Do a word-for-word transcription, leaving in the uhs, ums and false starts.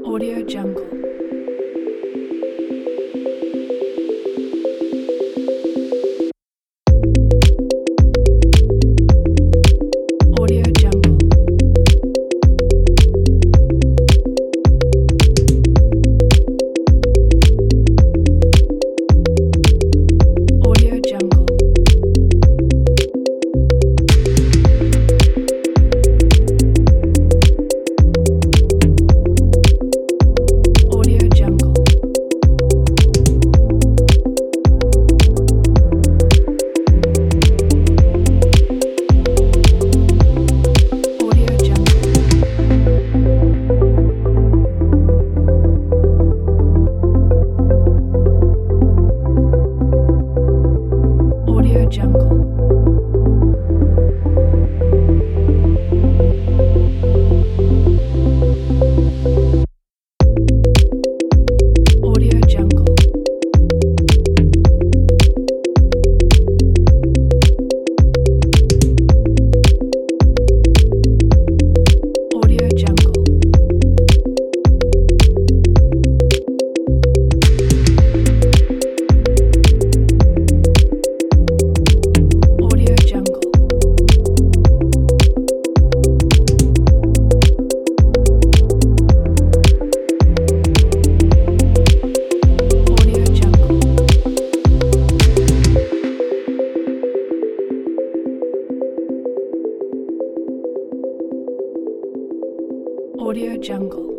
Audio Jungle. Audio Jungle. Audio Jungle. Audio Jungle. Audio Jungle. Audio Jungle. Audio Jungle. Audio Jungle. Audio Jungle. Audio Jungle. Audio Jungle.